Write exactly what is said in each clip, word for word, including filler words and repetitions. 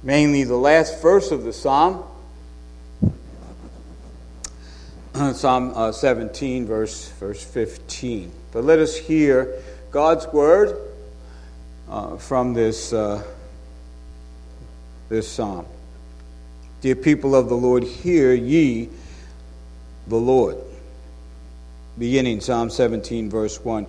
mainly the last verse of the psalm, Psalm uh, seventeen, verse, verse fifteen. But let us hear God's word uh, from this, uh, this psalm. Dear people of the Lord, hear ye the Lord. Beginning Psalm seventeen, verse one.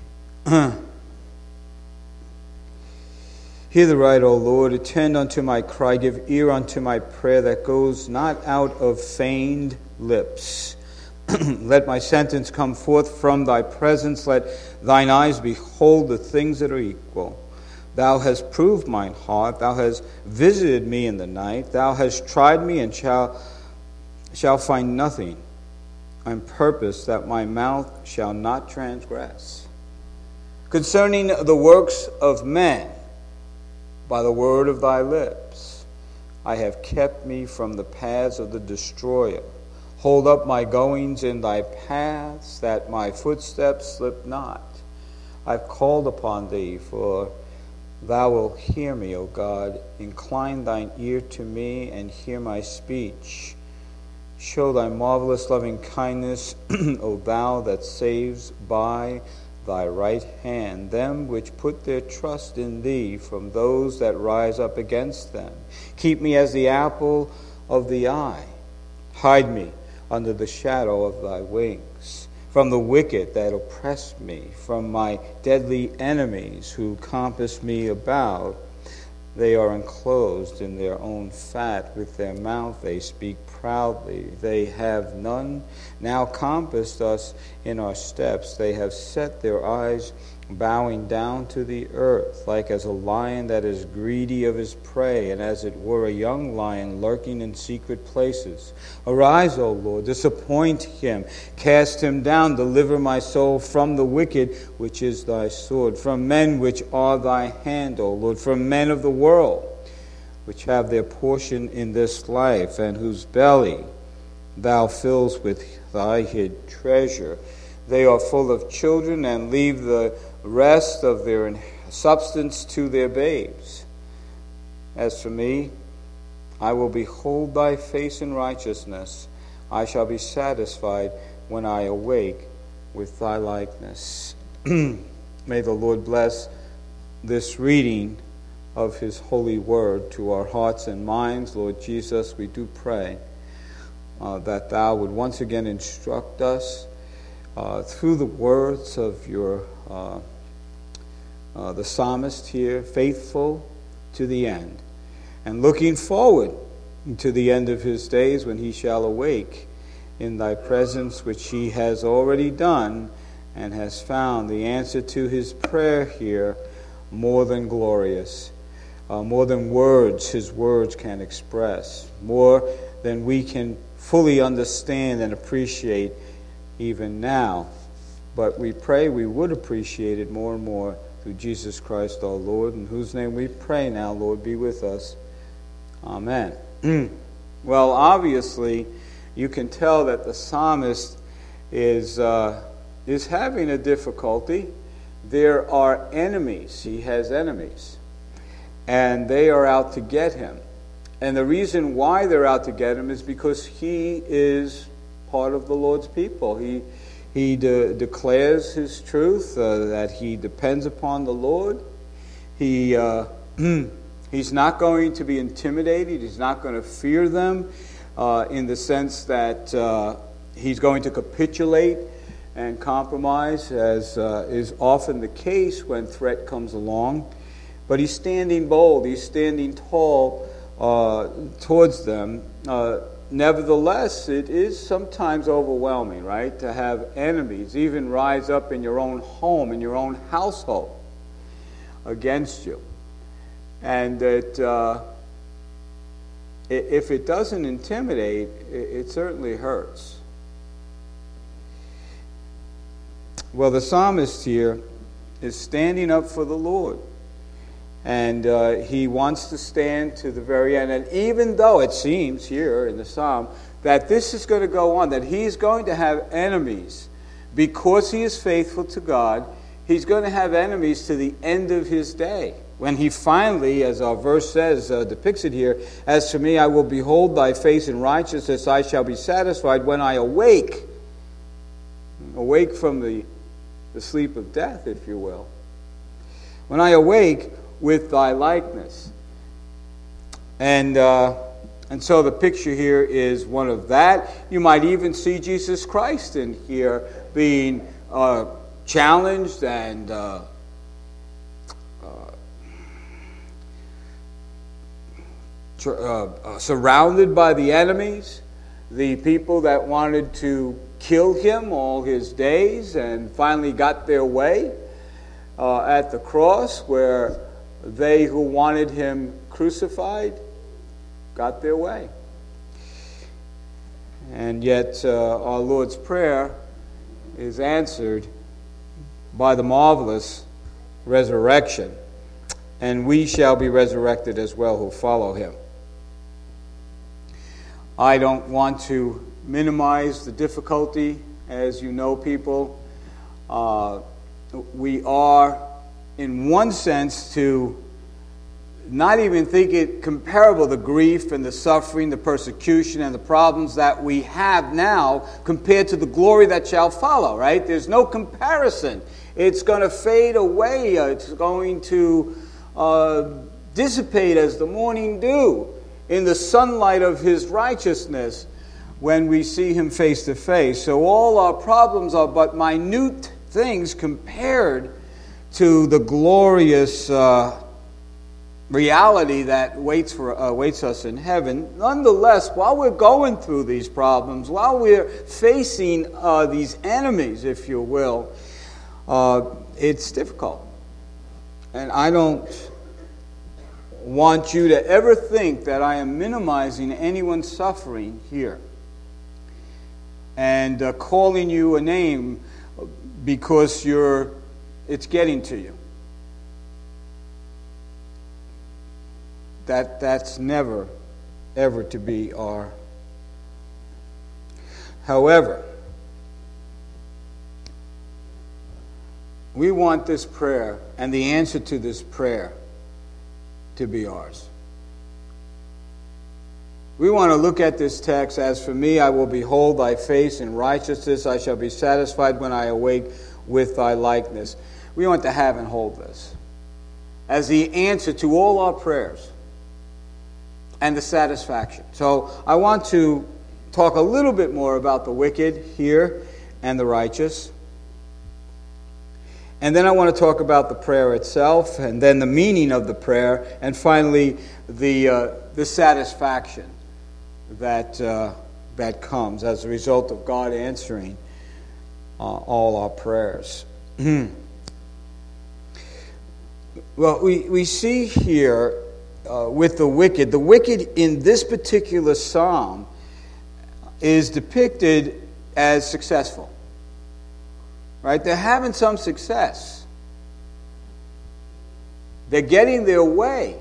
Hear the right, O Lord, attend unto my cry, give ear unto my prayer that goes not out of feigned lips. Let my sentence come forth from thy presence, let thine eyes behold the things that are equal. Thou hast proved mine heart, thou hast visited me in the night, thou hast tried me and shall, shall find nothing. On purpose that my mouth shall not transgress. Concerning the works of men, by the word of thy lips, I have kept me from the paths of the destroyer. Hold up my goings in thy paths, that my footsteps slip not. I've called upon thee, for thou wilt hear me, O God. Incline thine ear to me, and hear my speech. Show thy marvelous loving kindness, O thou that saves by thy right hand them which put their trust in thee from those that rise up against them. Keep me as the apple of the eye. Hide me under the shadow of thy wings, from the wicked that oppress me, from my deadly enemies who compass me about. They are enclosed in their own fat, with their mouth they speak proudly. They have none now compassed us in our steps. They have set their eyes bowing down to the earth, like as a lion that is greedy of his prey, and as it were a young lion lurking in secret places. Arise, O Lord, disappoint him, cast him down, deliver my soul from the wicked, which is thy sword, from men which are thy hand, O Lord, from men of the world, which have their portion in this life, and whose belly thou fills with thy hid treasure. They are full of children, and leave the rest of their substance to their babes. As for me, I will behold thy face in righteousness. I shall be satisfied when I awake with thy likeness. May the Lord bless this reading of his holy word to our hearts and minds. Lord Jesus, we do pray uh, that thou would once again instruct us uh, through the words of your uh, uh, the psalmist here, faithful to the end, and looking forward to the end of his days when he shall awake in thy presence, which he has already done and has found the answer to his prayer here more than glorious. Uh, more than words his words can express, more than we can fully understand and appreciate even now. But we pray we would appreciate it more and more through Jesus Christ our Lord, in whose name we pray now, Lord, be with us. Amen. Well, obviously, you can tell that the psalmist is, uh, is having a difficulty. There are enemies. He has enemies. And they are out to get him. And the reason why they're out to get him is because he is part of the Lord's people. He he de- declares his truth, uh, that he depends upon the Lord. He uh, he's not going to be intimidated. He's not going to fear them uh, in the sense that uh, he's going to capitulate and compromise, as uh, is often the case when threat comes along. But he's standing bold, he's standing tall uh, towards them. Uh, nevertheless, it is sometimes overwhelming, right, to have enemies even rise up in your own home, in your own household, against you. And that uh, if it doesn't intimidate, it certainly hurts. Well, the psalmist here is standing up for the Lord. And uh, he wants to stand to the very end. And even though it seems here in the psalm that this is going to go on, that he's going to have enemies because he is faithful to God, he's going to have enemies to the end of his day. when he finally, as our verse says, uh, depicts it here, as for me, I will behold thy face in righteousness, I shall be satisfied when I awake, awake from the, the sleep of death, if you will. When I awake with thy likeness. And uh, and so the picture here is one of that. You might even see Jesus Christ in here being uh, challenged and uh, uh, tr- uh, uh, surrounded by the enemies, the people that wanted to kill him all his days, and finally got their way uh, at the cross, where they who wanted him crucified got their way. And yet uh, our Lord's Prayer is answered by the marvelous resurrection, and we shall be resurrected as well who follow him. I don't want to minimize the difficulty, as you know, people. Uh, we are, in one sense, to not even think it comparable, the grief and the suffering, the persecution and the problems that we have now compared to the glory that shall follow, right? There's no comparison. It's going to fade away. It's going to uh, dissipate as the morning dew in the sunlight of his righteousness when we see him face to face. So all our problems are but minute things compared to the glorious uh, reality that waits for uh, waits us in heaven. Nonetheless, while we're going through these problems, while we're facing uh, these enemies, if you will, uh, it's difficult. And I don't want you to ever think that I am minimizing anyone's suffering here and uh, calling you a name because you're it's getting to you. That that's never, ever to be our. However, we want this prayer and the answer to this prayer to be ours. We want to look at this text, as for me, I will behold thy face in righteousness, I shall be satisfied when I awake with thy likeness. We want to have and hold this as the answer to all our prayers and the satisfaction. So I want to talk a little bit more about the wicked here and the righteous. And then I want to talk about the prayer itself, and then the meaning of the prayer, and finally the uh, the satisfaction that uh, that comes as a result of God answering uh, all our prayers. Well, we, we see here uh, with the wicked, the wicked in this particular psalm is depicted as successful. Right? They're having some success. They're getting their way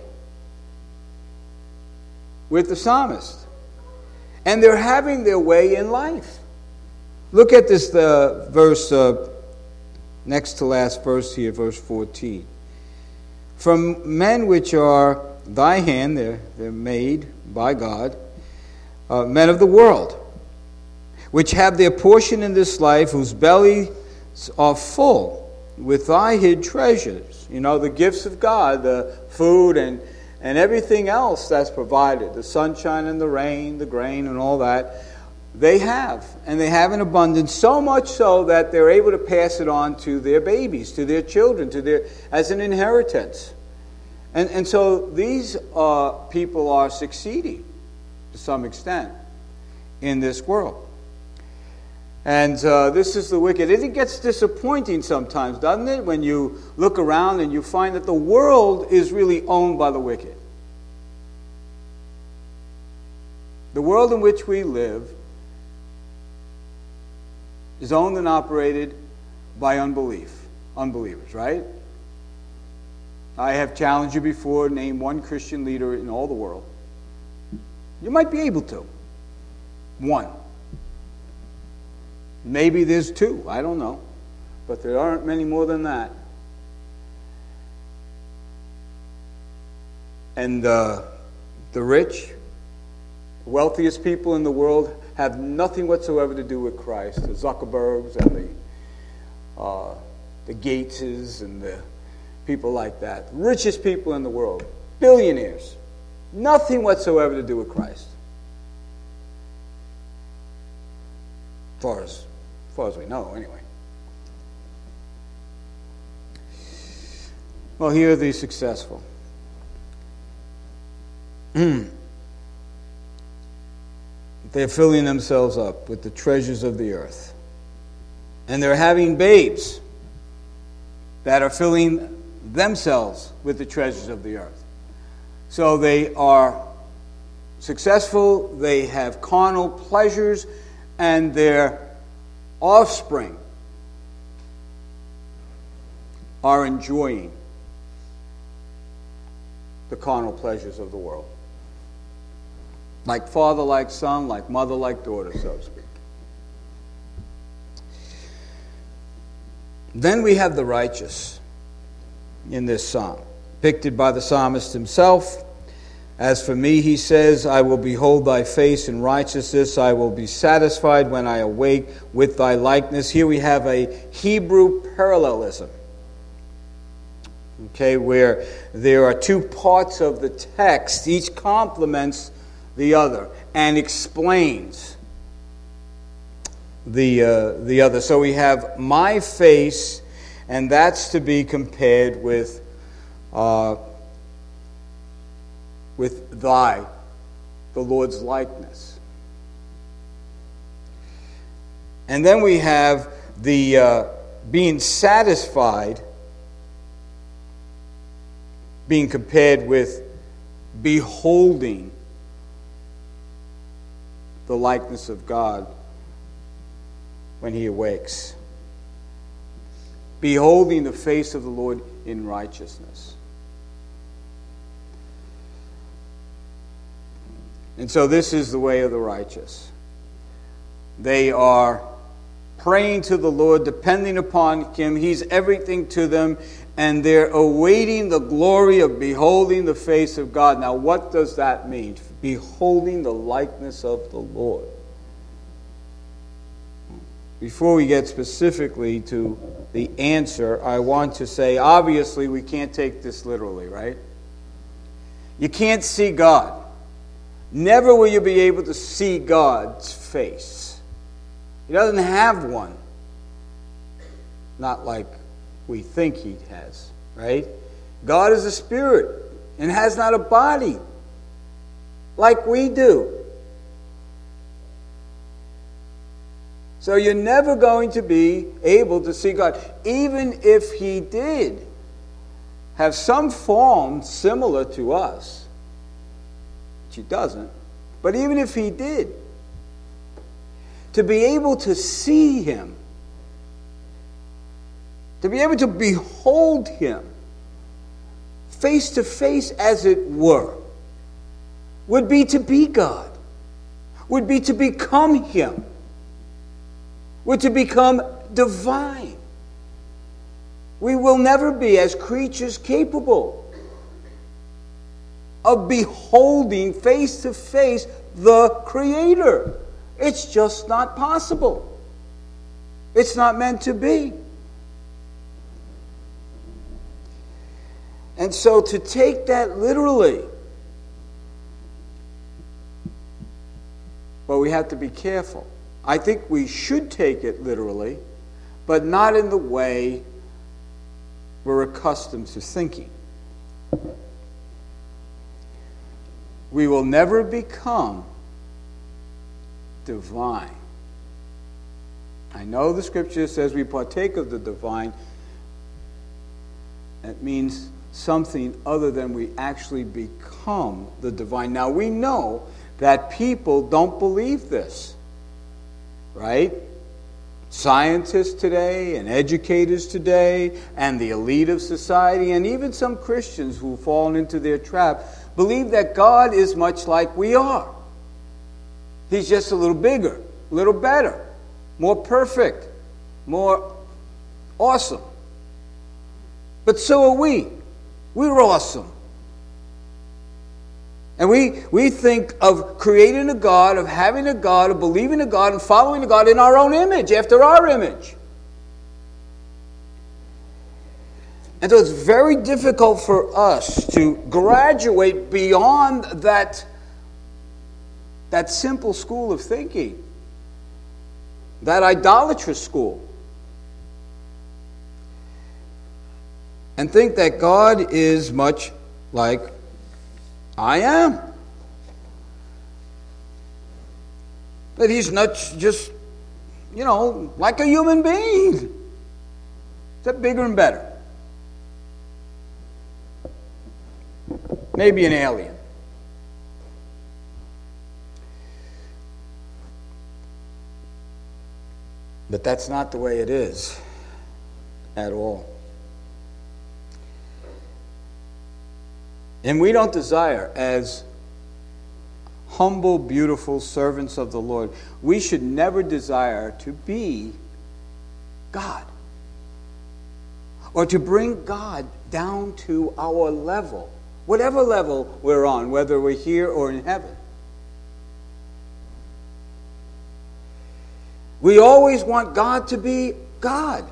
with the psalmist. And they're having their way in life. Look at this uh, verse, uh, next to last verse here, verse fourteen. From men which are thy hand, they're, they're made by God, uh, men of the world, which have their portion in this life, whose belly are full with thy hid treasures. You know, the gifts of God, the food and, and everything else that's provided, the sunshine and the rain, the grain and all that, they have. And they have in abundance, so much so that they're able to pass it on to their babies, to their children, to their as an inheritance. And, and so these uh, people are succeeding to some extent in this world. And uh, this is the wicked. It gets disappointing sometimes, doesn't it? When you look around and you find that the world is really owned by the wicked. The world in which we live is owned and operated by unbelief, unbelievers, right? I have challenged you before, name one Christian leader in all the world. You might be able to. One. Maybe there's two, I don't know. But there aren't many more than that. And uh, the rich, wealthiest people in the world have nothing whatsoever to do with Christ. The Zuckerbergs and the uh, the Gateses and the people like that. Richest people in the world, billionaires, nothing whatsoever to do with Christ. As far as, as far as we know, anyway. Well, here are the successful. They're filling themselves up with the treasures of the earth. And they're having babes that are filling themselves with the treasures of the earth. So they are successful, they have carnal pleasures, and their offspring are enjoying the carnal pleasures of the world. Like father, like son, like mother, like daughter, so to speak. Then we have the righteous in this psalm, depicted by the psalmist himself. As for me, he says, I will behold thy face in righteousness. I will be satisfied when I awake with thy likeness. Here we have a Hebrew parallelism. Okay, where there are two parts of the text, each complements the other and explains the uh, the other. So we have my face, and that's to be compared with uh, with thy, the Lord's likeness. And then we have the uh, being satisfied being compared with beholding the likeness of God when he awakes. Beholding the face of the Lord in righteousness. And so this is the way of the righteous. They are praying to the Lord, depending upon him. He's everything to them, and they're awaiting the glory of beholding the face of God. Now, what does that mean? Beholding the likeness of the Lord. Before we get specifically to the answer, I want to say, obviously, we can't take this literally, right? You can't see God. Never will you be able to see God's face. He doesn't have one. Not like we think he has, right? God is a spirit and has not a body like we do. So you're never going to be able to see God. Even if he did have some form similar to us, which he doesn't, but even if he did, to be able to see him, to be able to behold him face to face, as it were, would be to be God, would be to become him, would to become divine. We will never be, as creatures, capable of beholding face to face the Creator. It's just not possible. It's not meant to be. And so to take that literally, well, we have to be careful. I think we should take it literally, but not in the way we're accustomed to thinking. We will never become divine. I know the scripture says we partake of the divine. It means something other than we actually become the divine. Now we know that people don't believe this, right? Scientists today and educators today and the elite of society and even some Christians who've fallen into their trap believe that God is much like we are. He's just a little bigger, a little better, more perfect, more awesome. But so are we. We're awesome. And we, we think of creating a God, of having a God, of believing a God, and following a God in our own image, after our image. And so it's very difficult for us to graduate beyond that, that simple school of thinking, that idolatrous school, and think that God is much like I am. That he's not just, you know, like a human being. Except bigger and better. Maybe an alien. But that's not the way it is at all. And we don't desire, as humble, beautiful servants of the Lord, we should never desire to be God, or to bring God down to our level, whatever level we're on, whether we're here or in heaven. We always want God to be God.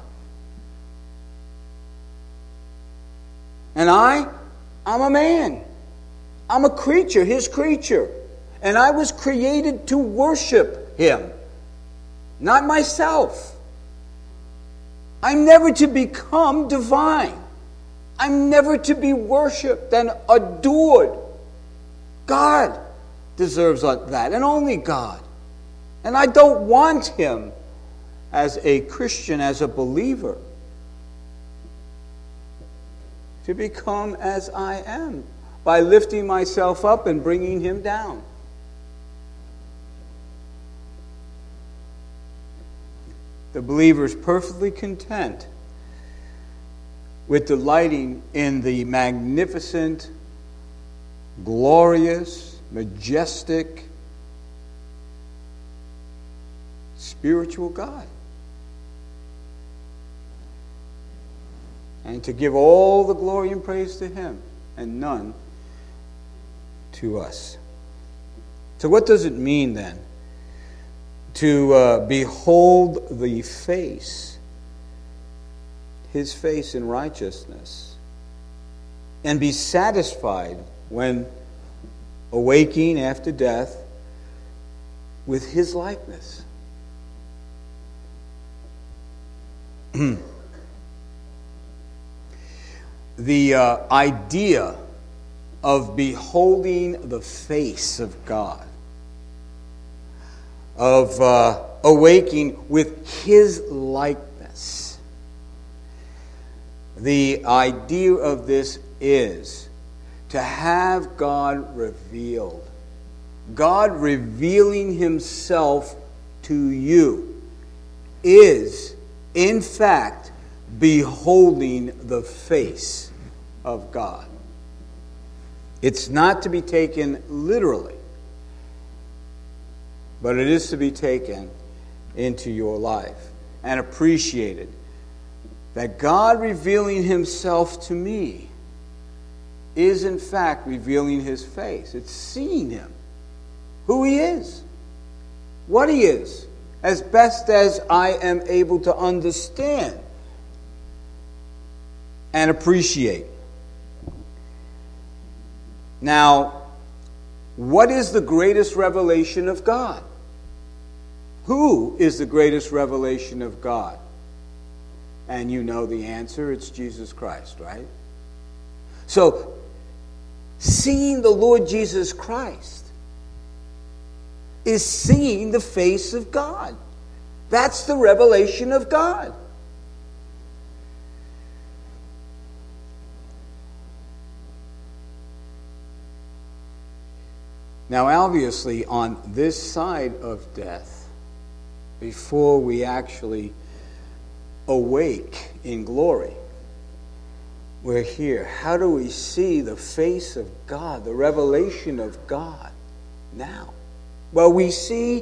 And I, I'm a man. I'm a creature, his creature. And I was created to worship him, not myself. I'm never to become divine. I'm never to be worshipped and adored. God deserves that, and only God. And I don't want him as a Christian, as a believer, to become as I am by lifting myself up and bringing him down. The believer is perfectly content with delighting in the magnificent, glorious, majestic, spiritual God. And to give all the glory and praise to him, and none to us. So what does it mean then to uh, behold the face, his face in righteousness, and be satisfied when awaking after death with his likeness? The uh, idea of beholding the face of God, of uh, awaking with his likeness. The idea of this is to have God revealed. God revealing himself to you is, in fact, beholding the face of God. It's not to be taken literally, but it is to be taken into your life and appreciated. That God revealing himself to me is in fact revealing his face. It's seeing him, who he is, what he is, as best as I am able to understand and appreciate. Now, what is the greatest revelation of God? Who is the greatest revelation of God? And you know the answer, it's Jesus Christ, right? So, seeing the Lord Jesus Christ is seeing the face of God. That's the revelation of God. Now, obviously, on this side of death, before we actually awake in glory, we're here. How do we see the face of God, the revelation of God now? Well, we see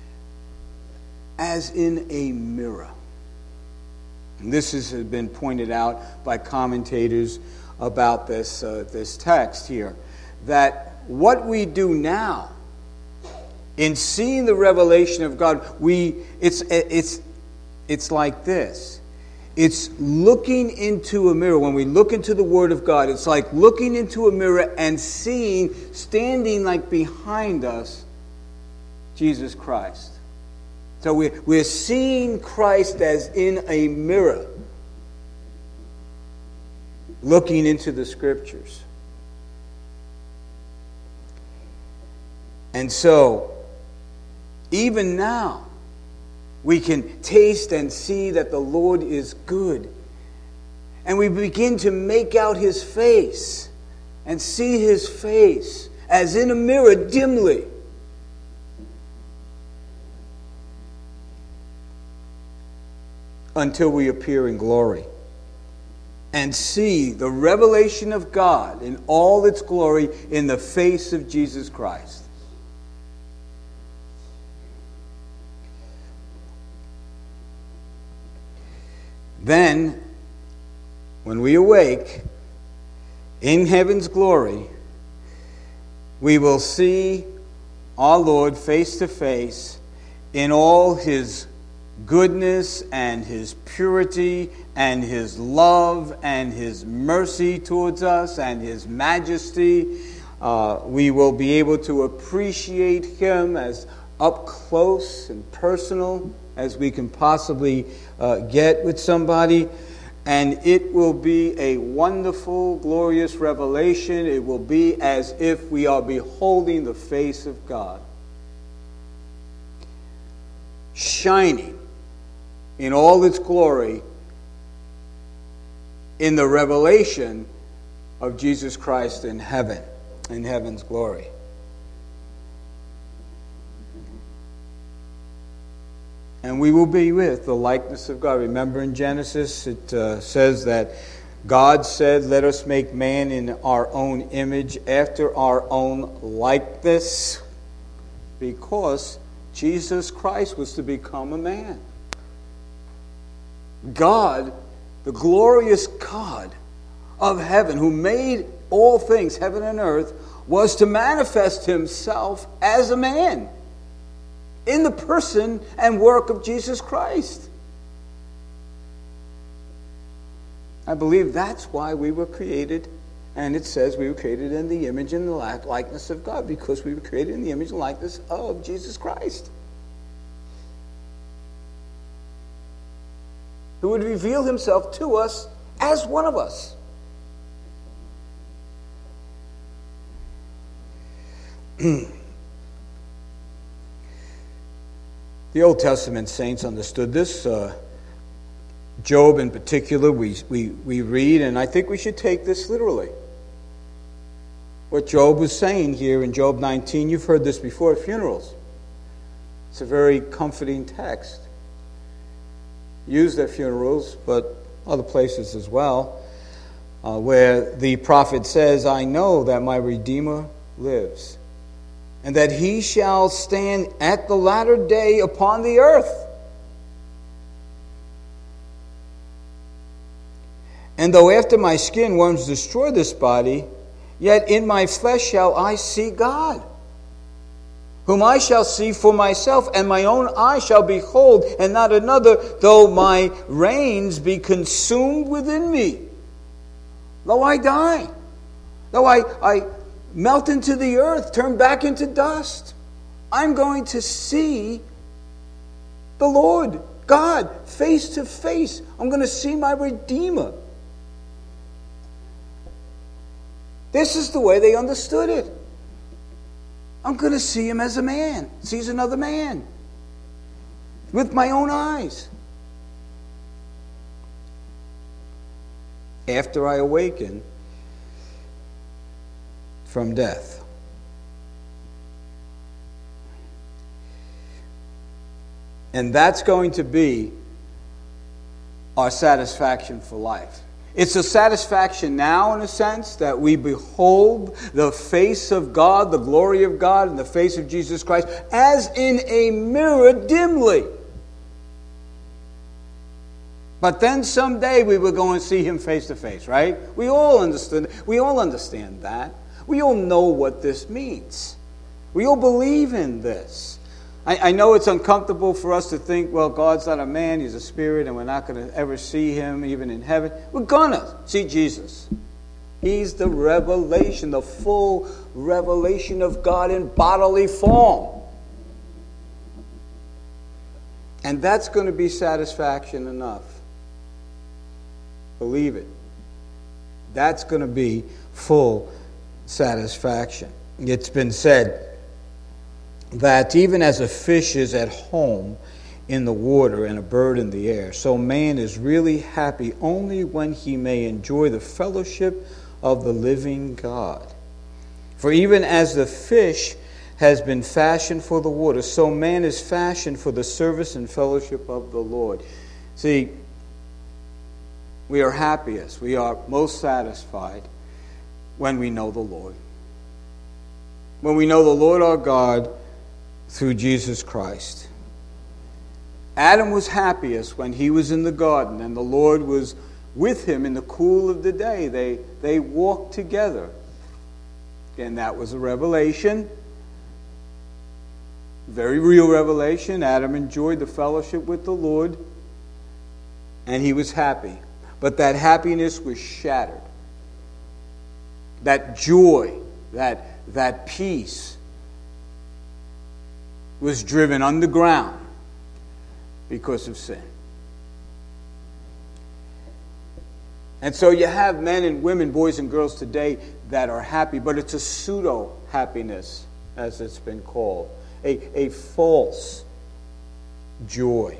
as in a mirror. And this has been pointed out by commentators about this, uh, this text here, that what we do now, in seeing the revelation of God, we it's it's it's like this. It's looking into a mirror. When we look into the Word of God, it's like looking into a mirror and seeing, standing like behind us, Jesus Christ. So we're, we're seeing Christ as in a mirror, looking into the Scriptures. And so, even now, we can taste and see that the Lord is good. And we begin to make out His face and see His face as in a mirror dimly. Until we appear in glory and see the revelation of God in all its glory in the face of Jesus Christ. Then, when we awake in heaven's glory, we will see our Lord face to face in all His goodness and His purity and His love and His mercy towards us and His majesty. Uh, we will be able to appreciate Him as up close and personal as we can possibly uh, get with somebody. And it will be a wonderful, glorious revelation. It will be as if we are beholding the face of God, shining in all its glory in the revelation of Jesus Christ in heaven, in heaven's glory. And we will be with the likeness of God. Remember in Genesis, it uh, says that God said, let us make man in our own image, after our own likeness, because Jesus Christ was to become a man. God, the glorious God of heaven, who made all things, heaven and earth, was to manifest Himself as a man in the person and work of Jesus Christ. I believe that's why we were created, and it says we were created in the image and the likeness of God, because we were created in the image and likeness of Jesus Christ, who would reveal Himself to us as one of us. The Old Testament saints understood this. Uh, Job in particular, we, we, we read, and I think we should take this literally. What Job was saying here in Job nineteen, you've heard this before at funerals. It's a very comforting text. Used at funerals, but other places as well, uh, where the prophet says, I know that my Redeemer lives, and that He shall stand at the latter day upon the earth. And though after my skin worms destroy this body, yet in my flesh shall I see God, whom I shall see for myself, and my own eye shall behold, and not another, though my reins be consumed within me. Though I die, though I... I melt into the earth, turn back into dust, I'm going to see the Lord, God, face to face. I'm going to see my Redeemer. This is the way they understood it. I'm going to see Him as a man sees another man with my own eyes. After I awaken from death. And that's going to be our satisfaction for life. It's a satisfaction now, in a sense, that we behold the face of God, the glory of God, and the face of Jesus Christ, as in a mirror dimly. But then someday we will go and see Him face to face, right? We all understand. We all understand that. We all know what this means. We all believe in this. I, I know it's uncomfortable for us to think, well, God's not a man, he's a spirit, and we're not going to ever see him even in heaven. We're going to see Jesus. He's the revelation, the full revelation of God in bodily form. And that's going to be satisfaction enough. Believe it. That's going to be full satisfaction. It's been said that even as a fish is at home in the water and a bird in the air, so man is really happy only when he may enjoy the fellowship of the living God. For even as the fish has been fashioned for the water, so man is fashioned for the service and fellowship of the Lord. See, we are happiest, we are most satisfied when we know the Lord. When we know the Lord our God through Jesus Christ. Adam was happiest when he was in the garden and the Lord was with him in the cool of the day. They, they walked together. Again, that was a revelation. Very real revelation. Adam enjoyed the fellowship with the Lord and he was happy. But that happiness was shattered. That joy, that, that peace was driven underground because of sin. And so you have men and women, boys and girls today that are happy, but it's a pseudo-happiness, as it's been called. A, a false joy.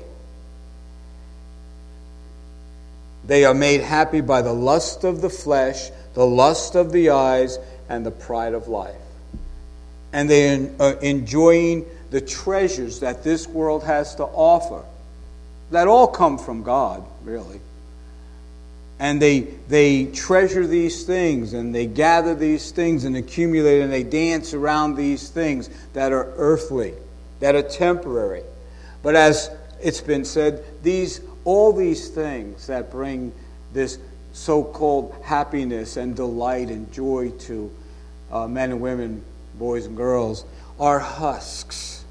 They are made happy by the lust of the flesh, the lust of the eyes, and the pride of life. And they are enjoying the treasures that this world has to offer. That all come from God, really. And they they treasure these things, and they gather these things and accumulate, and they dance around these things that are earthly, that are temporary. But as it's been said, these all these things that bring this so-called happiness and delight and joy to uh, men and women, boys and girls, are husks.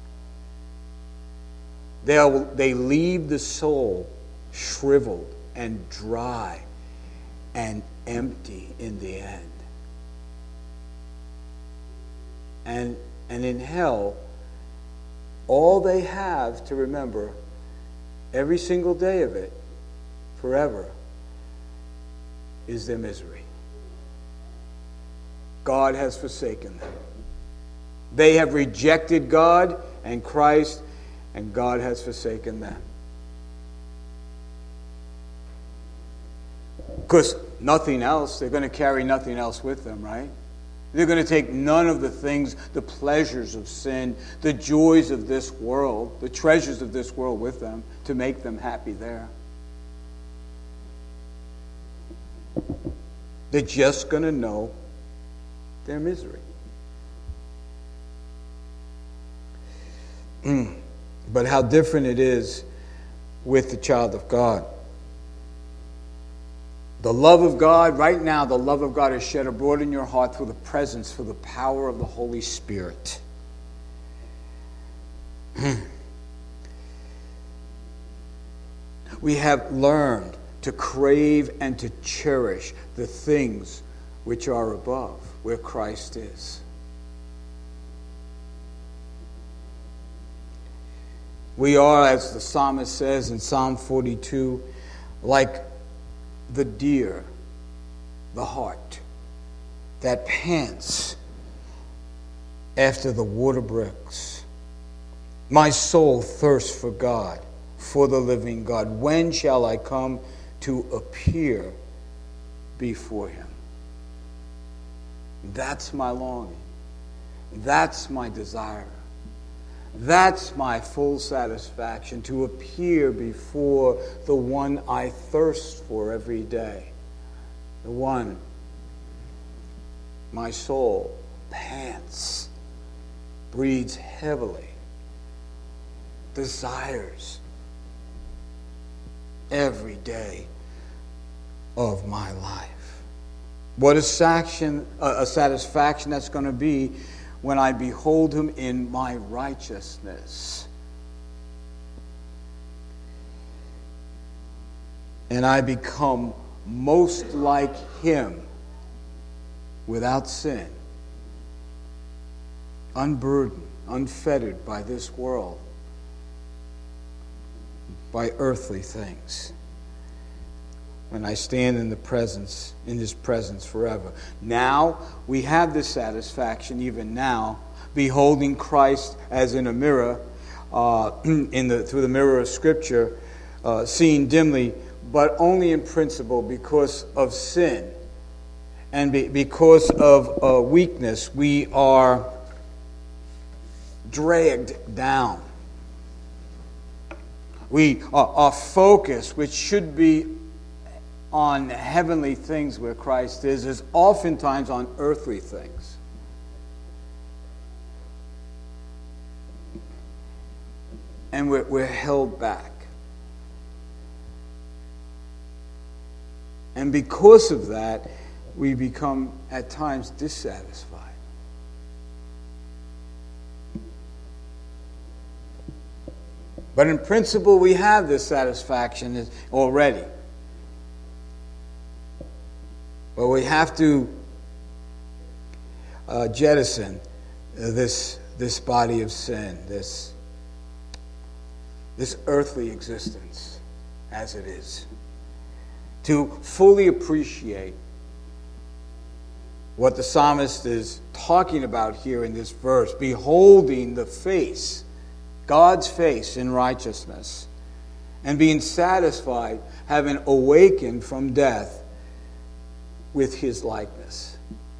They'll, they leave the soul shriveled and dry and empty in the end. And, and in hell, all they have to remember every single day of it, forever, is their misery. God has forsaken them. They have rejected God and Christ, and God has forsaken them. Because nothing else, they're going to carry nothing else with them, right? They're going to take none of the things, the pleasures of sin, the joys of this world, the treasures of this world with them to make them happy there. They're just going to know their misery. But how different it is with the child of God. The love of God, right now, the love of God is shed abroad in your heart through the presence, through the power of the Holy Spirit. We have learned to crave and to cherish the things which are above, where Christ is. We are, as the psalmist says in Psalm forty-two, like the deer, the hart, that pants after the water brooks. My soul thirsts for God, for the living God. When shall I come to appear before him? That's my longing. That's my desire. That's my full satisfaction, to appear before the one I thirst for every day. The one my soul pants, breathes heavily, desires every day of my life. What a, satisfaction, a satisfaction that's going to be when I behold him in my righteousness. And I become most like him without sin, unburdened, unfettered by this world, by earthly things. When I stand in the presence, in his presence forever. Now, we have this satisfaction, even now, beholding Christ as in a mirror, uh, in the through the mirror of Scripture, uh, seen dimly, but only in principle because of sin. And be, because of uh, weakness, we are dragged down. We are, our focus, which should be on heavenly things where Christ is, is oftentimes on earthly things. And we're, we're held back. And because of that, we become at times dissatisfied. But in principle, we have this satisfaction already. But we have to uh, jettison this this body of sin, this this earthly existence as it is, to fully appreciate what the psalmist is talking about here in this verse, beholding the face, God's face in righteousness, and being satisfied, having awakened from death with his likeness.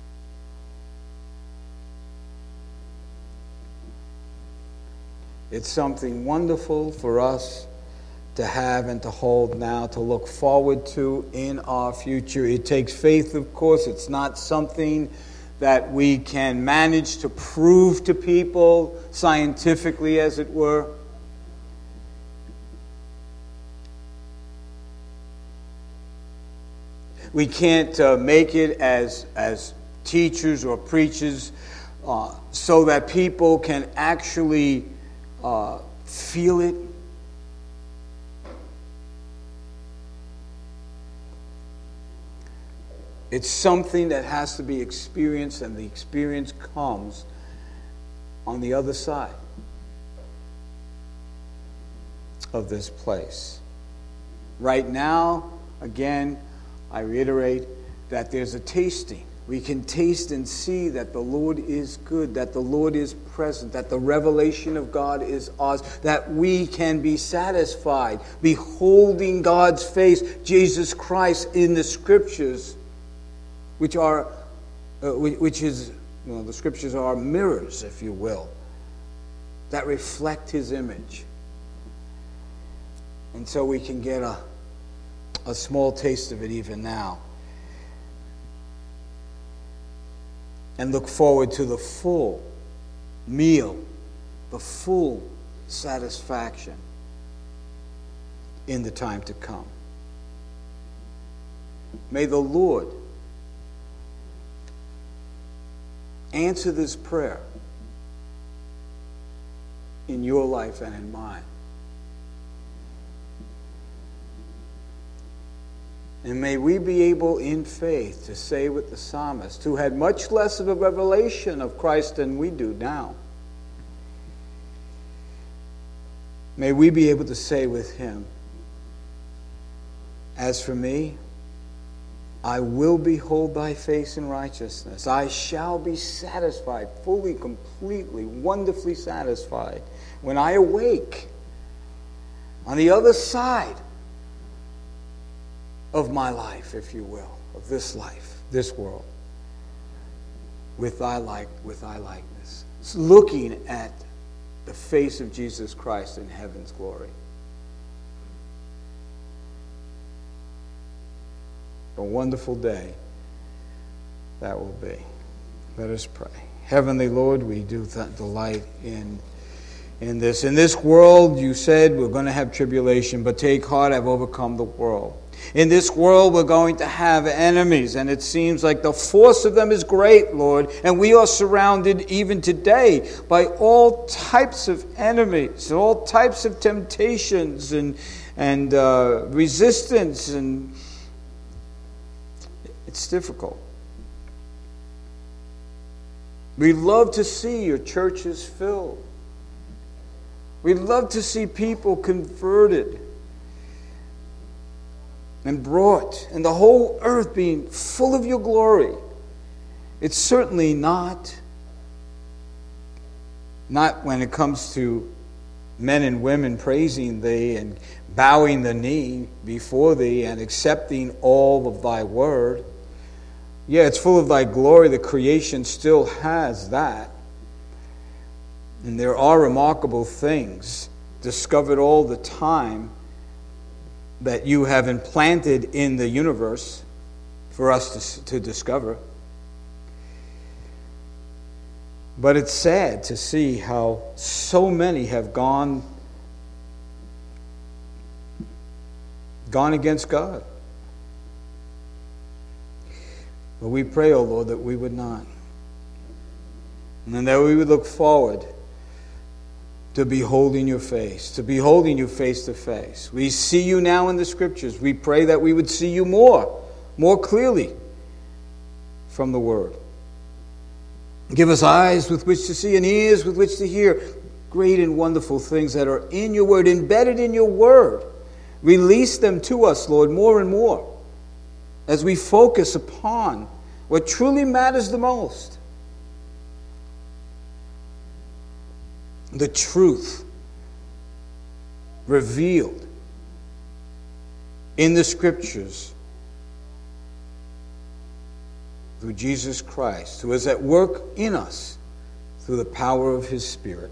It's something wonderful for us to have and to hold now, to look forward to in our future. It takes faith, of course. It's not something that we can manage to prove to people scientifically, as it were. We can't uh, make it as, as teachers or preachers uh, so that people can actually uh, feel it. It's something that has to be experienced, and the experience comes on the other side of this place. Right now, again, I reiterate that there's a tasting. We can taste and see that the Lord is good, that the Lord is present, that the revelation of God is ours, that we can be satisfied beholding God's face, Jesus Christ, in the Scriptures, which are, uh, which is, you know, the Scriptures are mirrors, if you will, that reflect his image. And so we can get a a small taste of it even now, and look forward to the full meal, the full satisfaction in the time to come. May the Lord answer this prayer in your life and in mine. And may we be able in faith to say with the psalmist, who had much less of a revelation of Christ than we do now, may we be able to say with him, as for me, I will behold thy face in righteousness. I shall be satisfied, fully, completely, wonderfully satisfied, when I awake on the other side of my life, if you will, of this life, this world, with thy like, with thy likeness, looking at the face of Jesus Christ in heaven's glory. A wonderful day that will be. Let us pray. Heavenly Lord, we do th- delight in in this. In this world, you said we're going to have tribulation, but take heart, I've overcome the world. In this world, we're going to have enemies, and it seems like the force of them is great, Lord. And we are surrounded even today by all types of enemies, all types of temptations and, and uh, resistance, and it's difficult. We love to see your churches filled. We love to see people converted and brought, and the whole earth being full of your glory. It's certainly not, not when it comes to men and women praising thee and bowing the knee before thee and accepting all of thy word. Yeah, it's full of thy glory. The creation still has that. And there are remarkable things discovered all the time that you have implanted in the universe for us to, to discover. But it's sad to see how so many have gone, gone against God. But we pray, O Lord, that we would not. And that we would look forward to beholding your face, to beholding you face to face. We see you now in the Scriptures. We pray that we would see you more, more clearly from the Word. Give us eyes with which to see and ears with which to hear great and wonderful things that are in your Word, embedded in your Word. Release them to us, Lord, more and more as we focus upon what truly matters the most. The truth revealed in the Scriptures through Jesus Christ, who is at work in us through the power of His Spirit.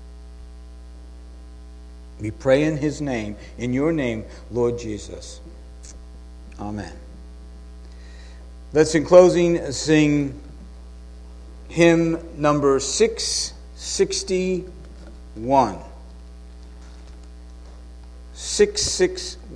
We pray in His name, in your name, Lord Jesus. Amen. Let's, in closing, sing hymn number six sixty-one. six sixty-one.